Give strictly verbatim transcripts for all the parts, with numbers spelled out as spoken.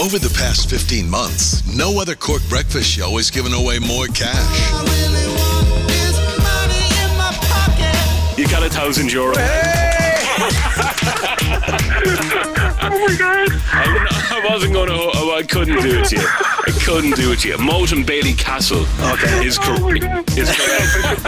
Over the past fifteen months, no other Cork breakfast show has given away more cash. All I really want is money in my pocket. You got a thousand euro. Oh my God. I, I wasn't going to. Oh, I couldn't do it to you. I couldn't do it to you. Moulton Bailey Castle okay. is, cor- Oh my is correct.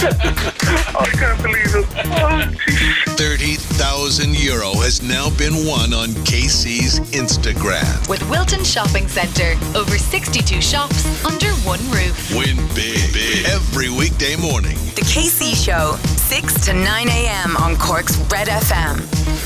I can't believe it. Oh, geez. thirty thousand euro has now been won on K C's Instagram. With Wilton Shopping Centre, over sixty-two shops under one roof. Win big, big every weekday morning. The K C Show, six to nine a.m. on Cork's Red F M.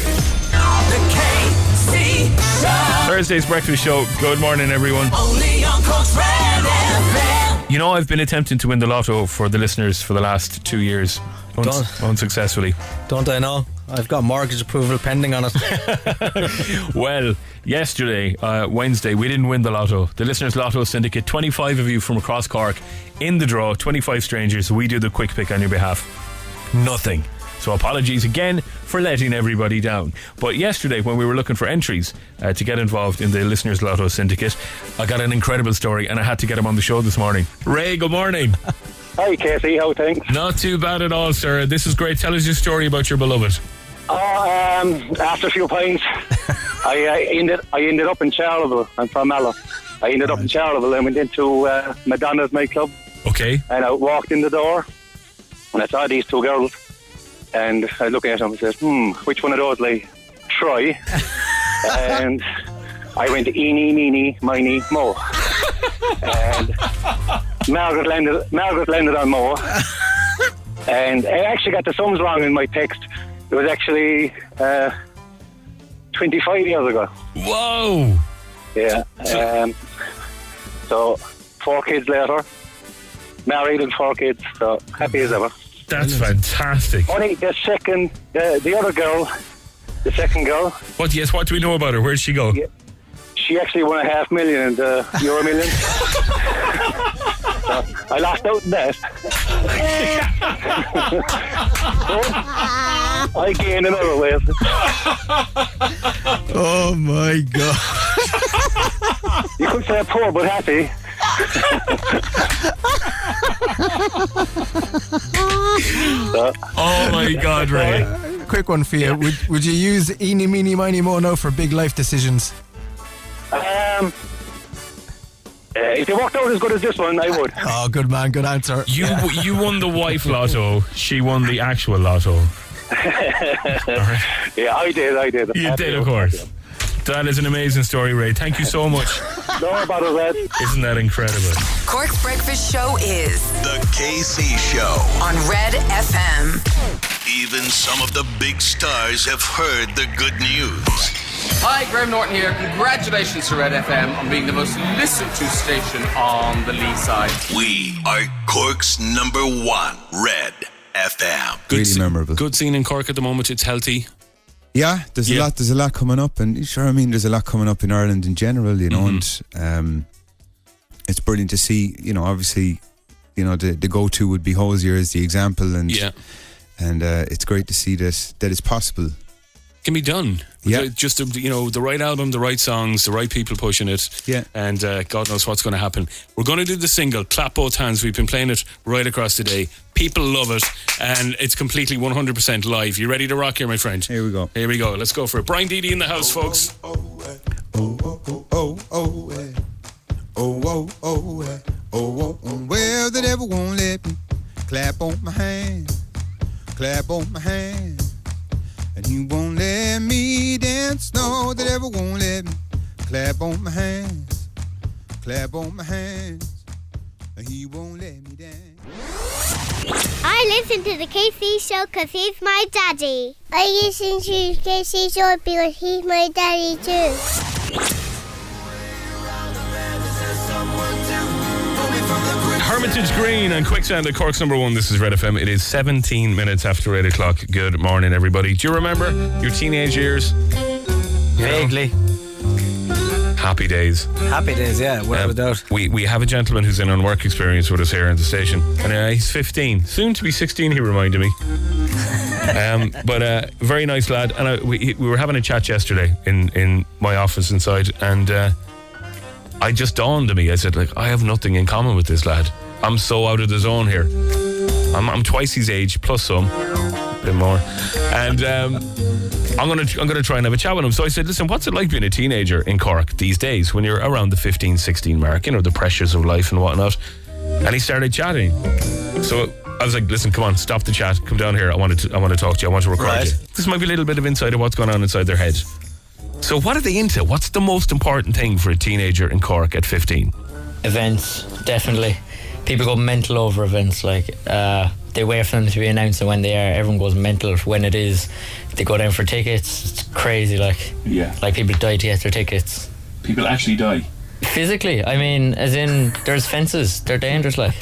The K C Show. Thursday's breakfast show. Good morning, everyone. Only on Cork's Red F M. You know, I've been attempting to win the lotto for the listeners for the last two years. Uns- unsuccessfully. Don't I know? I've got mortgage approval pending on it. Well, yesterday, uh, Wednesday, we didn't win the lotto. The Listeners Lotto Syndicate, twenty-five of you from across Cork in the draw, twenty-five strangers. We do the quick pick on your behalf. Nothing. So apologies again for letting everybody down. But yesterday, when we were looking for entries uh, to get involved in the Listeners Lotto Syndicate, I got an incredible story and I had to get him on the show this morning. Ray, good morning. Hi, Casey. How things? Not too bad at all, sir. This is great. Tell us your story about your beloved. Oh, um, after a few pints, I, I ended I ended up in Charleville. I'm from Mallow. I ended up in Charleville and went into uh, Madonna's nightclub. Okay. And I walked in the door and I saw these two girls. And I looked at them and said, hmm, which one of those will I try? And I went eeny, meeny, miny, mo. And Margaret landed, Margaret landed on mo. And I actually got the sums wrong in my text. It was actually uh, twenty-five years ago. Whoa! Yeah. Um, so, four kids later, married and four kids, so happy as ever. That's fantastic. Only the second, the, the other girl, the second girl. What? Yes. What do we know about her? Where did she go? Yeah, she actually won a half million in the Euro Million. So I lost out in that. So, I gained in other ways. Oh my God! You could say poor but happy. So, Oh my God, Ray. Quick one for you. Would, would you use eeny, meeny, miny, mo now for big life decisions? um, uh, if it worked out as good as this one, I would. Oh, good man, good answer. You you won the wife lotto. She won the actual lotto. Yeah, I did, I did. You did, of course. That is an amazing story, Ray. Thank you so much. No bother, Red. Isn't that incredible? Cork's Breakfast Show is The K C Show. on Red F M. Even some of the big stars have heard the good news. Hi, Graham Norton here. Congratulations to Red F M on being the most listened to station on the Lee side. We are Cork's number one Red F M. Good Really se- memorable. Good scene in Cork at the moment. It's healthy. Yeah, there's Yeah. a lot. There's a lot coming up, and sure, I mean, there's a lot coming up in Ireland in general, you know, Mm-hmm. and um, it's brilliant to see. You know, obviously, you know, the, the go-to would be Hosier as the example, and Yeah. and uh, it's great to see that that it's possible. Can be done. Yeah. Just, um, you know, the right album, the right songs, the right people pushing it. Yeah. And uh, God knows what's going to happen. We're going to do the single, Clap Both Hands. We've been playing it right across the day. People love it. And it's completely one hundred percent live. You ready to rock here, my friend? Here we go. Here we go. Let's go for it. Brian Deedy in the house, folks. Oh oh oh oh eh. oh oh oh eh. oh oh. Well, the devil won't let me clap on my hand, clap on my hand. And he won't let me dance, no, the devil won't let me clap on my hands, clap on my hands. And he won't let me dance. I listen to the K C Show because he's my daddy. I listen to the K C Show because he's my daddy too. Hermitage Green and Quicksand at Cork's number one. This is Red F M. It is seventeen minutes after eight o'clock. Good morning, everybody. Do you remember your teenage years? Vaguely. Happy days. Happy days, yeah, without Um, a doubt. We we have a gentleman who's in on work experience with us here in the station, and uh, he's fifteen, soon to be sixteen. He reminded me, um, but uh, very nice lad. And uh, we we were having a chat yesterday in, in my office inside, and uh, I just dawned on me. I said, like, I have nothing in common with this lad. I'm so out of the zone here. I'm, I'm twice his age, plus some, a bit more. And um, I'm gonna I'm gonna try and have a chat with him. So I said, listen, what's it like being a teenager in Cork these days when you're around the fifteen, sixteen mark, you know, the pressures of life and whatnot. And he started chatting. So I was like, listen, come on, stop the chat, come down here. I want to I want to talk to you. I want to record Right. you. This might be a little bit of insight of what's going on inside their head. So what are they into? What's the most important thing for a teenager in Cork at fifteen? Events, definitely. People go mental over events. Like uh, they wait for them to be announced, and when they are, everyone goes mental. When it is, they go down for tickets. It's crazy. Like Yeah. like people die to get their tickets. People actually die. Physically, I mean, as in, there's fences. They're dangerous. Like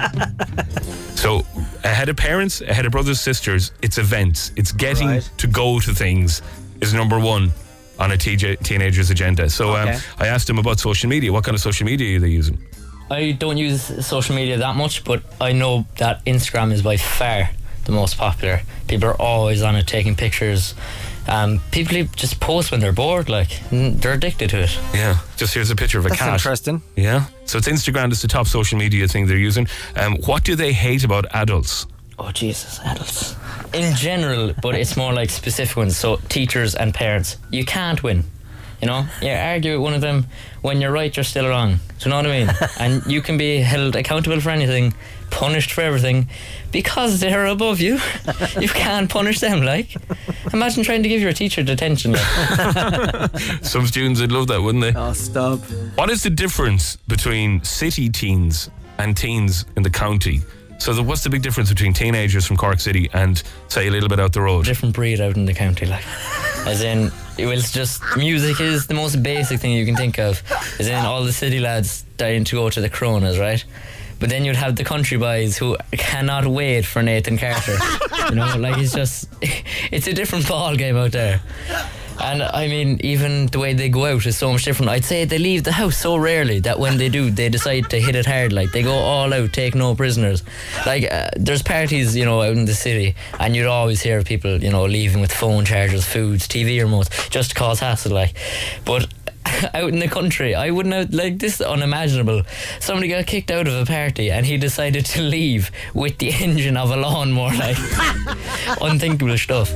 So ahead of parents, ahead of brothers, sisters, it's events. It's getting Right. to go to things is number one on a T J, teenager's agenda. So Okay. um, I asked him about social media. What kind of social media are they using? I don't use social media that much, but I know that Instagram is by far the most popular. People are always on it taking pictures. Um, people just post when they're bored. Like n- they're addicted to it. Yeah, just here's a picture of a That's cat. interesting. Yeah, so it's Instagram is the top social media thing they're using. Um, what do they hate about adults? Oh Jesus, adults in general, but it's more like specific ones. So teachers and parents, you can't win. You know, you argue with one of them. When you're right, you're still wrong. Do you know what I mean? And you can be held accountable for anything, punished for everything, because they're above you. You can't punish them. Like, imagine trying to give your teacher detention. Like. Some students would love that, wouldn't they? Oh, stop. What is the difference between city teens and teens in the county? So the, what's the big difference between teenagers from Cork City and, say, a little bit out the road? Different breed out in the county, like. As in, it was just, music is the most basic thing you can think of. As in, all the city lads dying to go to the Coronas, right? But then you'd have the country boys who cannot wait for Nathan Carter. You know, like, it's just, it's a different ball game out there. And I mean, even the way they go out is so much different. I'd say they leave the house so rarely that when they do, they decide to hit it hard. Like, they go all out, take no prisoners. Like, uh, there's parties, you know, out in the city, and you'd always hear people, you know, leaving with phone chargers, foods, T V remotes, just to cause hassle, like. But out in the country, I wouldn't have, like, this is unimaginable. Somebody got kicked out of a party and he decided to leave with the engine of a lawnmower, like. Unthinkable stuff.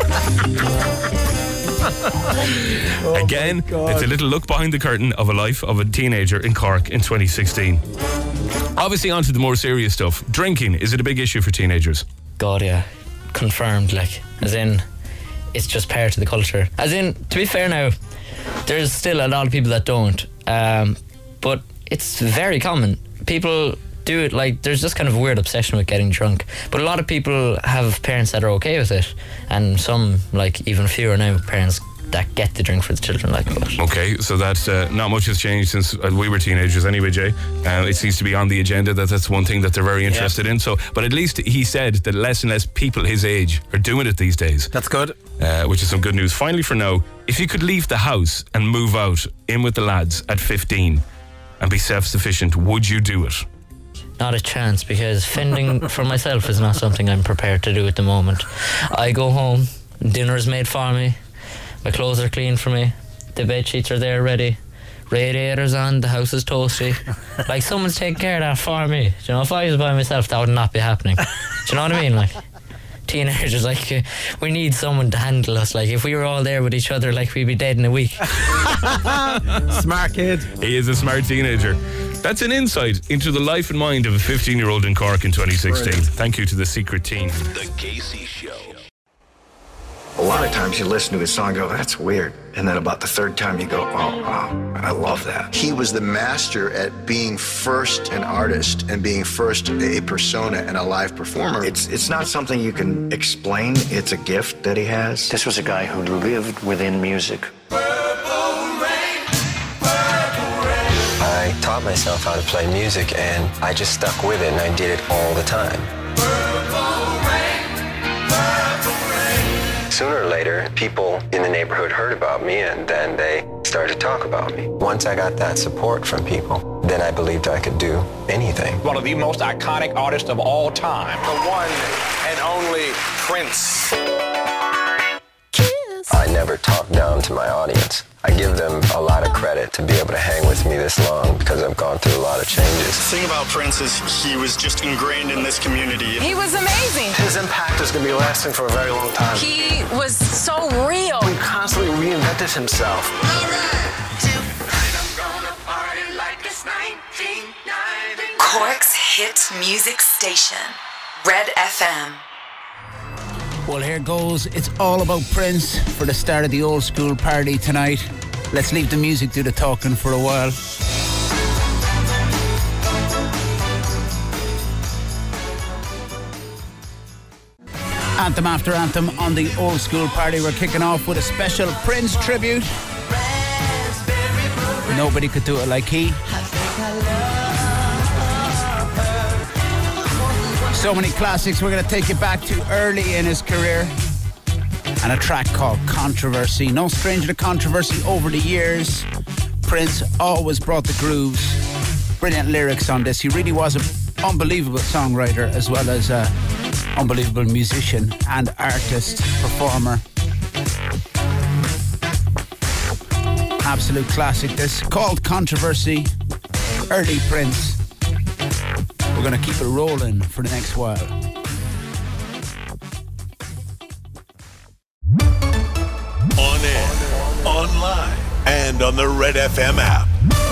Again, it's a little look behind the curtain of a life of a teenager in Cork in twenty sixteen. Obviously, on to the more serious stuff. Drinking, is it a big issue for teenagers? God, yeah. Confirmed, like. As in, it's just part of the culture. As in, to be fair now, there's still a lot of people that don't. Um, but it's very common. People do it, like, there's just kind of a weird obsession with getting drunk. But a lot of people have parents that are okay with it. And some, like, even fewer now, parents that get the drink for the children, like. But Okay, so that uh, not much has changed since uh, we were teenagers anyway, Jay. Uh, it seems to be on the agenda that that's one thing that they're very interested in. So, but at least he said that less and less people his age are doing it these days. That's good. Uh, which is some good news. Finally, for now, if you could leave the house and move out in with the lads at fifteen and be self-sufficient, would you do it? not a chance, because fending for myself is not something I'm prepared to do at the moment. I go home, dinner is made for me, my clothes are clean for me, the bed sheets are there ready, radiator's on, the house is toasty. Like, someone's taking care of that for me. Do you know, if I was by myself, that would not be happening. Do you know what I mean? Like, teenagers, like, uh, we need someone to handle us. Like, if we were all there with each other, like, we'd be dead in a week. Smart kid. He is a smart teenager. That's an insight into the life and mind of a fifteen-year-old in Cork in twenty sixteen. Brilliant. Thank you to the secret team. The Casey Show. A lot of times you listen to a song and go, that's weird. And then about the third time you go, oh, wow, I love that. He was the master at being first an artist and being first a persona and a live performer. It's it's not something you can explain. It's a gift that he has. This was a guy who lived within music. I taught myself how to play music, and I just stuck with it, and I did it all the time. Sooner or later, people in the neighborhood heard about me, and then they started to talk about me. Once I got that support from people, then I believed I could do anything. One of the most iconic artists of all time. The one and only Prince. Kiss. I never talk down to my audience. I give them a lot of credit to be able to hang with me this long because I've gone through a lot of changes. The thing about Prince is he was just ingrained in this community. He was amazing. His impact is going to be lasting for a very long time. He was so real. He constantly reinvented himself. Cork's hit music station, Red F M. Well, here goes. It's all about Prince for the start of the old school party tonight. Let's leave the music do the talking for a while. Anthem after anthem on the old school party. We're kicking off with a special Prince tribute. Nobody could do it like he. So many classics. We're going to take you back to early in his career. And a track called Controversy. No stranger to controversy over the years. Prince always brought the grooves. Brilliant lyrics on this. He really was an unbelievable songwriter as well as an unbelievable musician and artist, performer. Absolute classic. This called Controversy. Early Prince. We're going to keep it rolling for the next while. On air, online, and on the Red F M app.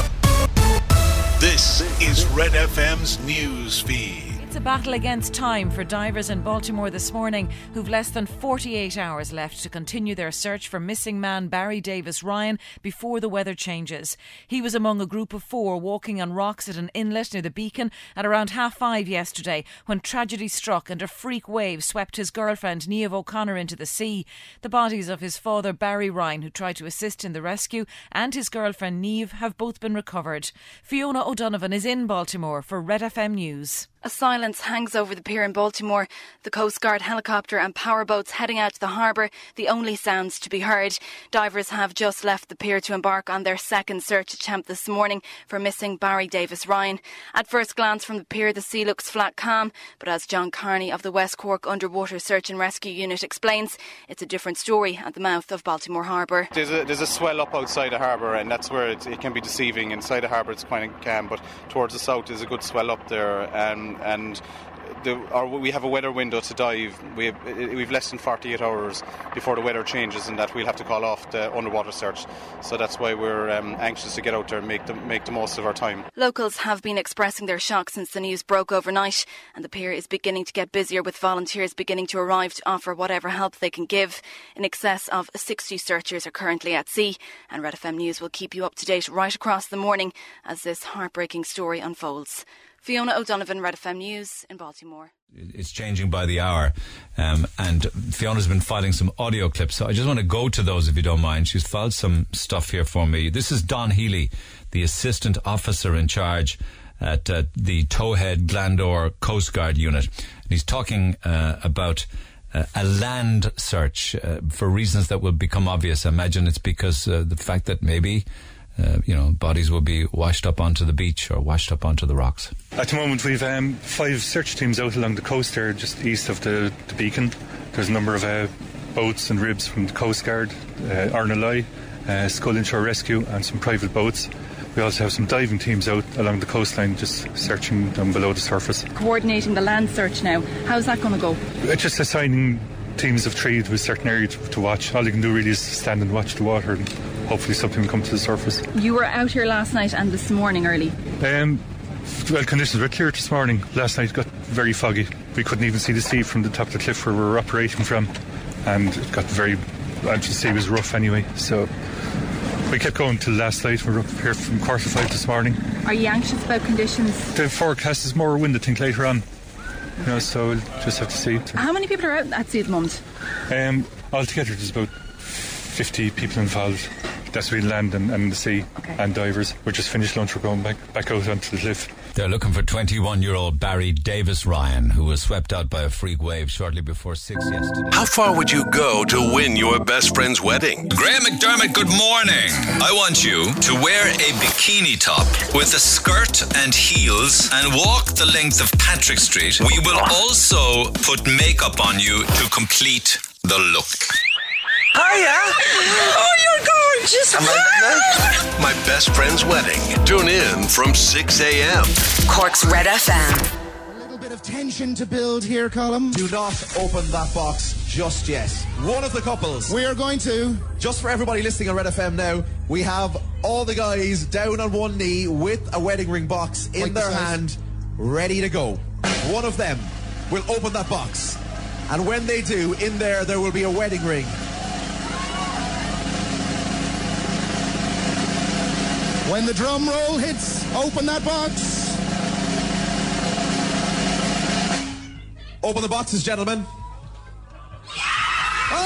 This is Red F M's news feed. It's a battle against time for divers in Baltimore this morning who've less than forty-eight hours left to continue their search for missing man Barry Davis Ryan before the weather changes. He was among a group of four walking on rocks at an inlet near the Beacon at around half five yesterday when tragedy struck and a freak wave swept his girlfriend Niamh O'Connor into the sea. The bodies of his father Barry Ryan, who tried to assist in the rescue, and his girlfriend Niamh have both been recovered. Fiona O'Donovan is in Baltimore for Red F M News. A silence hangs over the pier in Baltimore. The Coast Guard helicopter and powerboats heading out to the harbour, the only sounds to be heard. Divers have just left the pier to embark on their second search attempt this morning for missing Barry Davis Ryan. At first glance from the pier, the sea looks flat calm, but as John Carney of the West Cork Underwater Search and Rescue Unit explains, it's a different story at the mouth of Baltimore Harbour. There's a, there's a swell up outside the harbour, and that's where it, it can be deceiving. Inside the harbour it's quite calm, but towards the south there's a good swell up there. Um, and the, our, we have a weather window to dive. We have, we've less than forty-eight hours before the weather changes, and that we'll have to call off the underwater search. So that's why we're um, anxious to get out there and make the, make the most of our time. Locals have been expressing their shock since the news broke overnight, and the pier is beginning to get busier with volunteers beginning to arrive to offer whatever help they can give. In excess of sixty searchers are currently at sea, and Red F M News will keep you up to date right across the morning as this heartbreaking story unfolds. Fiona O'Donovan, Red F M News in Baltimore. It's changing by the hour, um, and Fiona's been filing some audio clips, so I just want to go to those if you don't mind. She's filed some stuff here for me. This is Don Healy, the assistant officer in charge at uh, the Towhead Glandore Coast Guard unit. And he's talking uh, about uh, a land search uh, for reasons that will become obvious. I imagine it's because uh, the fact that maybe Uh, you know, bodies will be washed up onto the beach or washed up onto the rocks. At the moment we've um, five search teams out along the coast there, just east of the, the Beacon. There's a number of uh, boats and ribs from the Coast Guard, uh, Arnalai, uh, Skull Inshore Rescue and some private boats. We also have some diving teams out along the coastline just searching down below the surface. Coordinating the land search now, how's that going to go? It's just assigning teams of three to a certain area to, to watch. All you can do really is stand and watch the water, and hopefully something will come to the surface. You were out here last night and this morning early. Um, well, conditions were clear this morning. Last night it got very foggy. We couldn't even see the sea from the top of the cliff where we were operating from, and it got very, the sea was rough anyway, so we kept going till last night. We were up here from quarter to five this morning. Are you anxious about conditions? The forecast is more wind, I think, later on. You know, so we'll just have to see. How many people are out at sea at the moment? Um, altogether, there's about fifty people involved. That's between land and, and the sea, okay, and divers. We just finished lunch. We're going back back out onto the cliff. They're looking for twenty-one-year-old Barry Davis Ryan, who was swept out by a freak wave shortly before six yesterday. How far would you go to win your best friend's wedding? Graham McDermott, good morning. I want you to wear a bikini top with a skirt and heels and walk the length of Patrick Street. We will also put makeup on you to complete the look. Hiya. Oh, you're gorgeous. Am I My best friend's wedding. Tune in from six a.m. Cork's Red F M. Bit of tension to build here, Colm. Do not open that box just yet. One of the couples. We are going to. Just for everybody listening on Red F M now, we have all the guys down on one knee with a wedding ring box in Like their the size. hand, ready to go. One of them will open that box. And when they do, in there, there will be a wedding ring. When the drum roll hits, open that box. Open the boxes, gentlemen. Oh!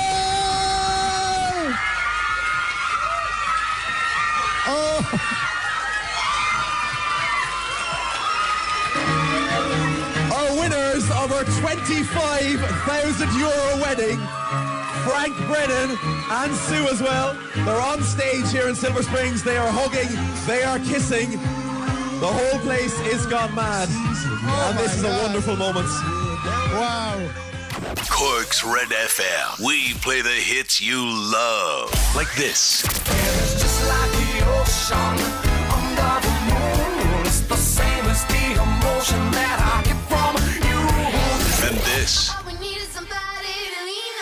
Oh! Our winners of our twenty-five thousand euro wedding, Frank Brennan and Sue as well. They're on stage here in Silver Springs. They are hugging, they are kissing. The whole place is gone mad. Oh and this is God. a wonderful moment. Wow. Cork's Red F M. We play the hits you love. Like this. It's just like the ocean under the moon. It's the same as the emotion that I get from you. And this. All we need is somebody to lean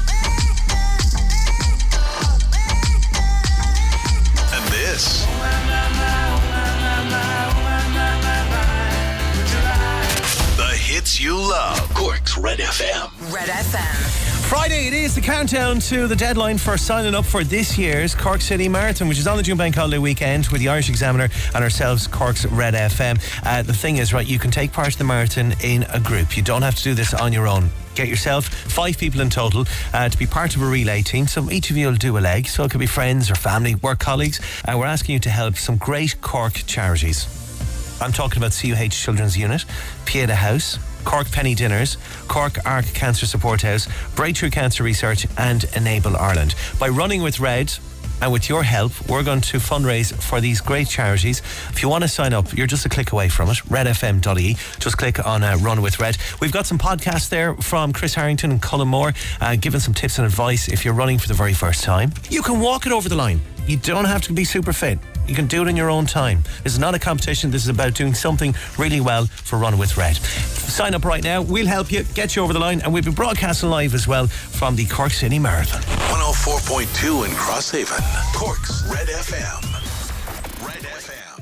on. And this. The hits you love. Cork's Red F M. Red F M. Friday, it is the countdown to the deadline for signing up for this year's Cork City Marathon, which is on the June Bank Holiday weekend with the Irish Examiner and ourselves, Cork's Red F M. Uh, the thing is, right, you can take part in the marathon in a group. You don't have to do this on your own. Get yourself five people in total uh, to be part of a relay team. So each of you will do a leg. So it could be friends or family, work colleagues. And we're asking you to help some great Cork charities. I'm talking about C U H Children's Unit, Pieta House, Cork Penny Dinners, Cork Arc Cancer Support House, Breakthrough Cancer Research and Enable Ireland. By running with Red and with your help, we're going to fundraise for these great charities. If you want to sign up, you're just a click away from it, red f m dot i e. Just click on uh, Run with Red. We've got some podcasts there from Chris Harrington and Colin Moore, uh, giving some tips and advice if you're running for the very first time. You can walk it over the line. You don't have to be super fit. You can do it in your own time. This is not a competition. This is about doing something really well for Run with Red. Sign up right now. We'll help you, get you over the line, and we'll be broadcasting live as well from the Cork City Marathon. one oh four point two in Crosshaven. Cork's Red F M. Red F M.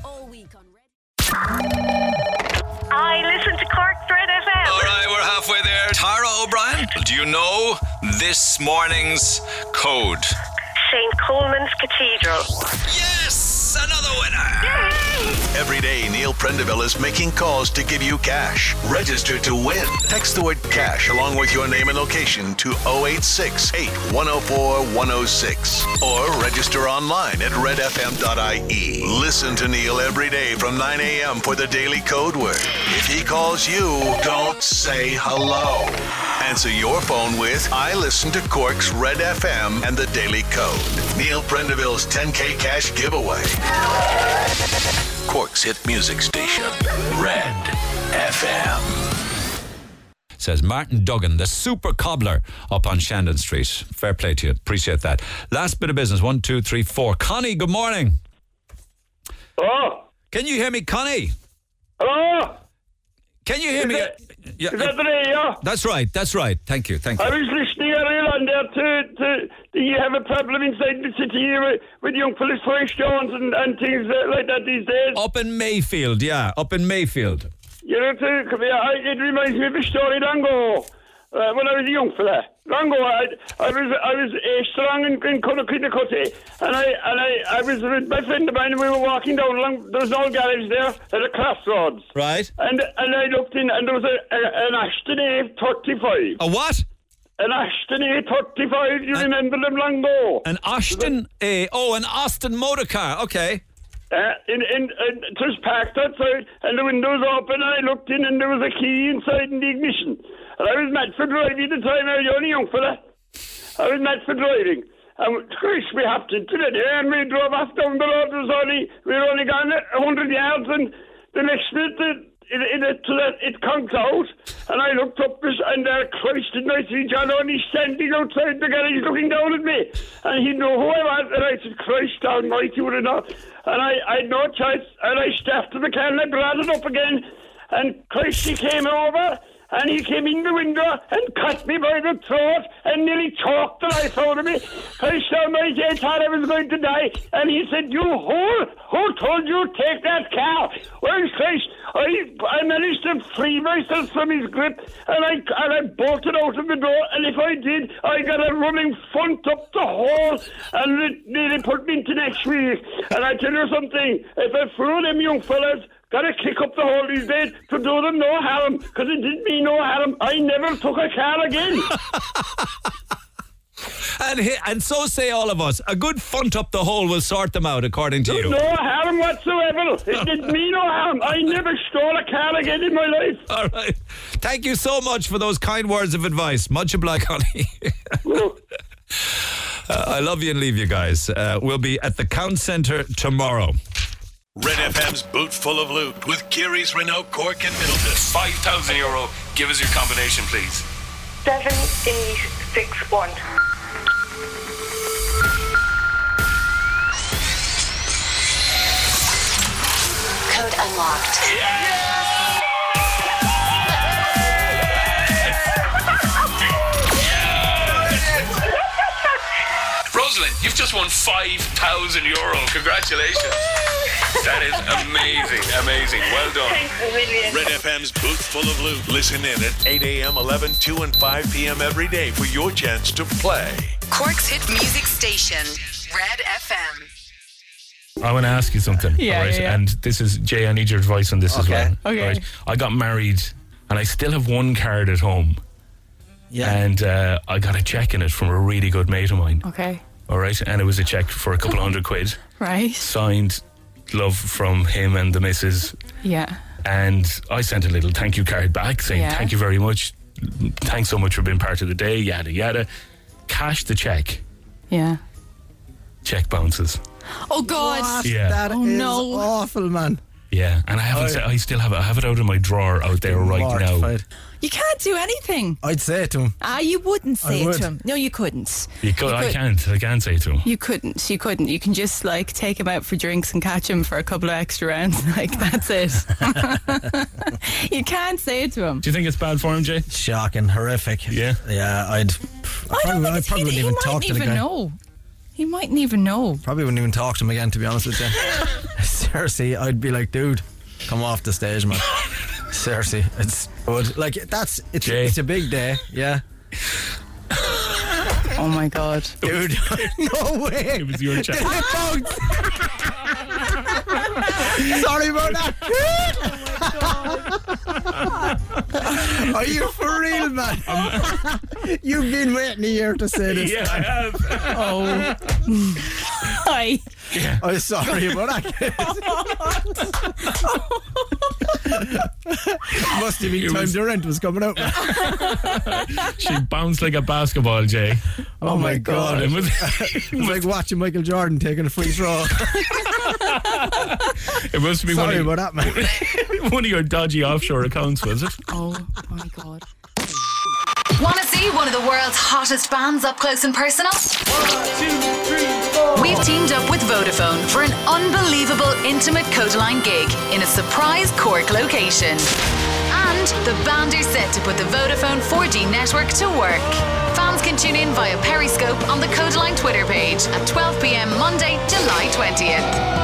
I listen to Cork's Red F M. All right, we're halfway there. Tara O'Brien, do you know this morning's code? Saint Coleman's Cathedral. Yes, another winner. Every day, Neil Prendeville is making calls to give you cash. Register to win. Text the word cash along with your name and location to oh eight six, eight one oh four, one oh six or register online at red f m dot i e. Listen to Neil every day from nine a.m. for the daily code word. If he calls you, don't say hello. Answer your phone with I listen to Cork's Red F M and the Daily Code. Neil Prendeville's ten K cash giveaway. Cork's hit music station, Red F M. Says Martin Duggan, the super cobbler up on Shandon Street. Fair play to you. Appreciate that. Last bit of business. One, two, three, four. Connie, good morning. Oh. Can you hear me, Connie? Hello? Can you hear is me? That, yeah, is that the radio? That's right. That's right. Thank you. Thank you. I was listening earlier on there to, to, do you have a problem inside the city here with, with young fellas throwing stones and, and things like that these days? Up in Mayfield, yeah. Up in Mayfield. You know, to, I, it reminds me of a story long ago, uh, when I was a young fella. Long ago, I, I was I was uh, strong in, in Cunnacuti, and I and I, I was with my friend of mine, and we were walking down along. There was an old garage there at a crossroads. Right. And and I looked in, and there was a, a an Ashton A thirty-five. A what? An Ashton A thirty-five. You an, remember them long ago? An Ashton A. Oh, an Austin motor car. Okay. Uh, in, in, in, it was parked outside, and the windows open, and I looked in, and there was a key inside in the ignition. And I was mad for driving at the time. I was only young fella. I was mad for driving. And Chris, we hopped into it, and we drove off down the road. It was only, we were only gone a hundred yards, and the next minute, the, it, it, it, so that it comes out, and I looked up this, and there, Christ, didn't I see John Only standing outside the garage looking down at me, and he knew who I was, and I said, Christ almighty, would it not? And I, I had no choice, and I stepped to the car, and I brought it up again, and Christ, he came over, and he came in the window and caught me by the throat and nearly choked the life out of me. Christ almighty, I thought I was going to die. And he said, you whore, who told you to take that car? Well, Christ, I, I managed to free myself from his grip, and I, and I bolted out of the door, and if I did, I got a running front up the hole, and it nearly put me into next week. And I tell you something, if I threw them young fellas, gotta kick up the hole these days to do them no harm, because it didn't mean no harm. I never took a car again. and he, and so say all of us. A good funt up the hole will sort them out, according to you. No harm whatsoever. It didn't mean no harm. I never stole a car again in my life. All right. Thank you so much for those kind words of advice. Much obliged, Connie. uh, I love you and leave you guys. Uh, we'll be at the Count Centre tomorrow. Red F M's Boot Full of Loot with Kiri's, Renault, Cork and Middleton. five thousand euro. Give us your combination, please. seven eight six one. Code unlocked. Rosalind, you've just won five thousand euro. Congratulations. That is amazing, amazing. Well done. Thanks a million. Red F M's Boot Full of Loot. Listen in at eight a.m., eleven, two and five p.m. every day for your chance to play. Cork's hit music station, Red F M. I want to ask you something. Yeah, all right? yeah, yeah. And this is, Jay, I need your advice on this Okay. as well. Okay. All right? I got married and I still have one card at home. Yeah. And uh, I got a check in it from a really good mate of mine. Okay. All right. And it was a check for a couple of hundred quid. Right. Signed, love from him and the missus. Yeah. And I sent a little thank you card back saying, Yeah. thank you very much. Thanks so much for being part of the day, yada, yada. Cashed the check. Yeah. Check bounces. Oh God. What? Yeah. That Oh, is no. awful, man. Yeah. And I haven't, I- se- I still have it. I have it out in my drawer out there right now. Mortified. You can't do anything. I'd say it to him. Ah, you wouldn't I say it would. to him. No, you couldn't. You could, You I could- can't. I can't say to him. You couldn't. You couldn't. You can just like take him out for drinks and catch him for a couple of extra rounds. Like that's it. You can't say it to him. Do you think it's bad for him, Jay? Shocking, horrific. Yeah, yeah. I'd. I probably, I probably wouldn't he even mightn't talk to the even guy. know. He mightn't even know. Probably wouldn't even talk to him again. To be honest with you, seriously, I'd be like, dude, come off the stage, man. Seriously, it's good. Like that's it's Jay. it's a big day. Yeah. Oh my God, dude! No way. It was your check. Sorry about that. Are you for real, man? You've been waiting a year to say this. Yeah, I have. Oh. Hi. Yeah. I'm sorry about that. Must have been It time was- the rent was coming out. She bounced like a basketball, Jay. Oh, oh my God. It was, It was like watching Michael Jordan taking a free throw. it must be Sorry one, about that, man. of, one of your dodgy offshore accounts, was it? Oh my God. Want to see one of the world's hottest bands up close and personal? We've teamed up with Vodafone for an unbelievable intimate Codaline gig in a surprise Cork location. And the band are set to put the Vodafone four G network to work. Fans can tune in via Periscope on the Codaline Twitter page at twelve p.m. Monday, July twentieth.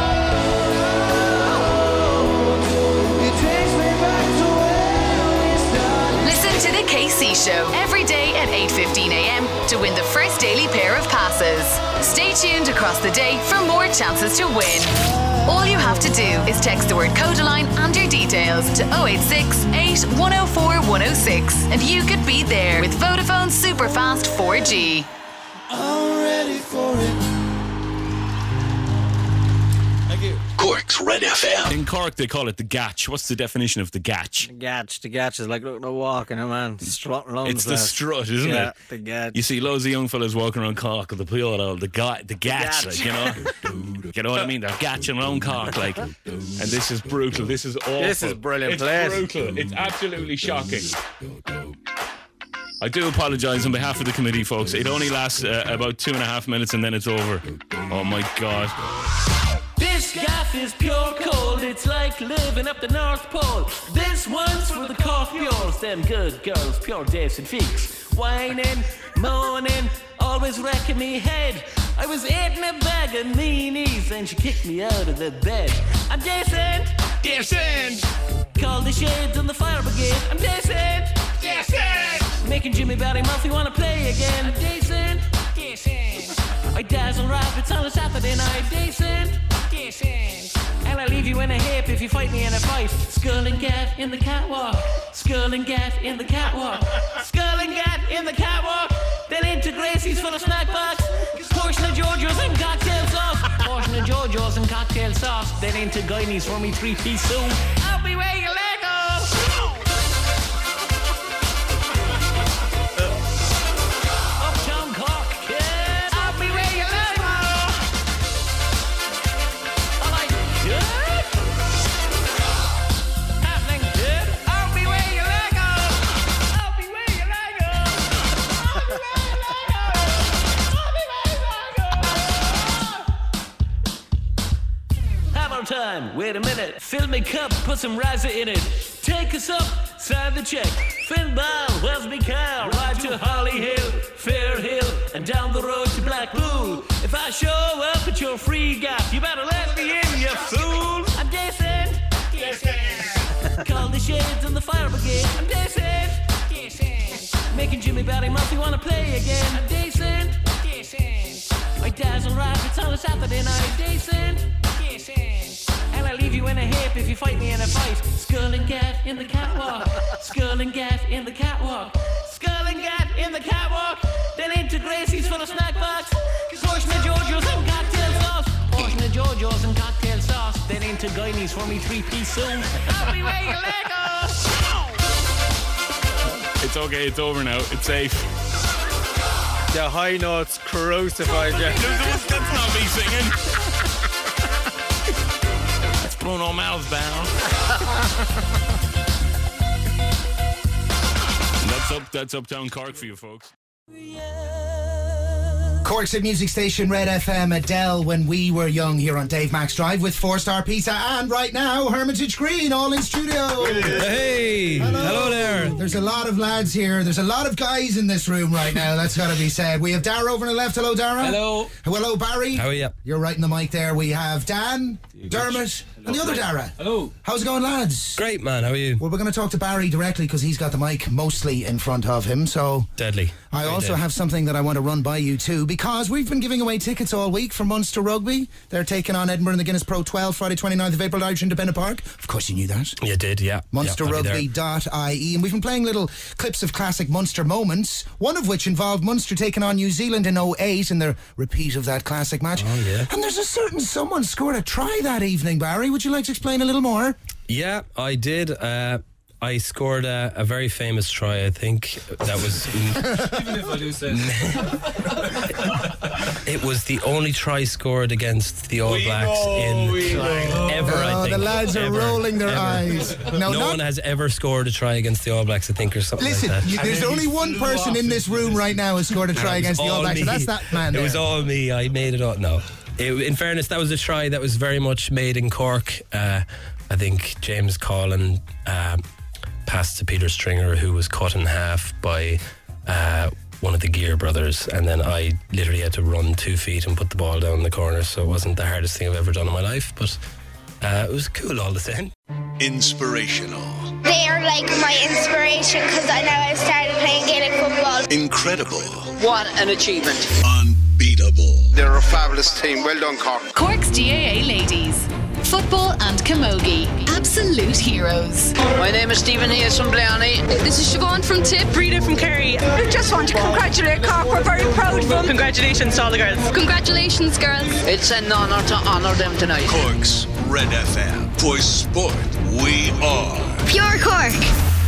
Listen to the K C Show every day at eight fifteen a.m. to win the first daily pair of passes. Stay tuned across the day for more chances to win. All you have to do is text the word Codaline and your details to oh eight six, eight one oh four, one oh six and you could be there with Vodafone Superfast four G. I'm ready for it. Cork Cork's Red F M. In Cork, they call it the gatch. What's the definition of the gatch? The gatch, the gatch is like looking at walking, a man strutting along. It's the place. strut, isn't yeah, it? the gatch. You see loads of young fellas walking around Cork with the Puyol, the ga- the gatch, like, you know. You know what I mean? They're gatching around Cork, like. And this is brutal. This is awful. This is brilliant It's place. brutal. It's absolutely shocking. I do apologise on behalf of the committee, folks. It only lasts uh, about two and a half minutes and then it's over. Oh my God. This gaff is pure cold. It's like living up the North Pole. This one's for the Cork Mules, them good girls, pure dates and freaks. Whining, moaning, always wrecking me head. I was eating a bag of meanies and she kicked me out of the bed. I'm decent, decent. Call the shades on the fire brigade. I'm decent, decent. Making Jimmy Barry Murphy wanna play again. I'm decent, decent. I dazzle rabbits on a Saturday night. Decent, decent. And I leave you in a hip if you fight me in a fight. Skull and gat in the catwalk. Skull and gat in the catwalk. Skull and gat in the catwalk. Then into Gracie's for the snack box. Portion of Giorgio's and cocktail sauce. Portion of Giorgio's and cocktail sauce. Then into Guineas for me three-piece soon. I'll be where you let go. Uptown Cork, kid. I'll be where you let go. All right, good. Happening, good. I'll be where you let go. I'll be where you let go. I'll be where you let go. I'll be where you let go. Hammer time. Wait a minute. Fill me cup. Put some razor in it. Take us up. Sign the check. Finn Ball, where's me car? Ride to Holly Hill, Fair Hill, and down the road to Blackpool. If I show up at your free gap, you better let me in, you fool. I'm decent, decent. Call the shades on the fire brigade. I'm decent, decent. Making Jimmy Barry Murphy wanna play again. I'm decent, decent. I dazzle rabbits on a Saturday night. Decent, decent. And I leave you in a hip if you fight me in a fight. Skull and gat in the catwalk. Skull and gat in the catwalk. Skull and gat in the catwalk. Then into Gracie's for the snack box. Portion of Giorgio's and cocktail sauce. Portion of Giorgio's and cocktail sauce. Then into Guineas for me three-piece soon. I'll be where you let go. It's okay, it's over now. It's safe. The high notes crucified you. That's not me singing. That's Bruno Mars bound. That's up. That's Uptown Cork for you folks. Cork's hit music station Red F M. Adele, When We Were Young, here on Dave Max Drive with Four Star Pizza, and right now Hermitage Green, all in studio. Hey, hello. hello there. There's a lot of lads here. There's a lot of guys in this room right now. That's got to be said. We have Dara over on the left. Hello, Dara. Hello. Hello, Barry. How are you? You're right in the mic there. We have Dan, Dermot, and the other Dara. Hello. How's it going, lads? Great, man. How are you? Well, we're going to talk to Barry directly because he's got the mic mostly in front of him. So deadly. I Very also dead. have something that I want to run by you too, because we've been giving away tickets all week for Munster Rugby. They're taking on Edinburgh in the Guinness Pro twelve, Friday twenty-ninth of April, Irish Independent Park. Of course you knew that. You did, yeah. Munster Rugby dot I E. And we've been playing little clips of classic Munster moments, one of which involved Munster taking on New Zealand in oh eight in the repeat of that classic match. Oh, yeah. And there's a certain someone scored a try that evening, Barry. Would you like to explain a little more? Yeah, I did. Uh, I scored a, a very famous try, I think. That was. Even if I do say It was the only try scored against the All We Blacks know, in we know. ever, I Oh, think. the lads are Ever, rolling their ever. eyes. No, No, not- one has ever scored a try against the All Blacks, I think, or something Listen, like that. you, there's only one person in this room right now who scored a try It was against the All all Blacks, me. and that's that man It there. was all me. I made it all. No. It, in fairness, that was a try that was very much made in Cork. Uh, I think James Collin um, passed to Peter Stringer, who was cut in half by uh, one of the Gear brothers, and then I literally had to run two feet and put the ball down the corner, so it wasn't the hardest thing I've ever done in my life, but uh, it was cool all the same. Inspirational. They are like my inspiration because I now I started playing Gaelic football. Incredible. What an achievement. Unbeatable. They're a fabulous team. Well done, Cork. Cork's G A A ladies. Football and camogie. absolute heroes. My name is Stephen Hayes from Blarney. This is Siobhan from Tip. Rita from Kerry. We just want to congratulate Cork. We're very proud of them. Congratulations to all the girls. Congratulations, girls. It's an honour to honour them tonight. Cork's Red F M. For sport, we are Pure Cork.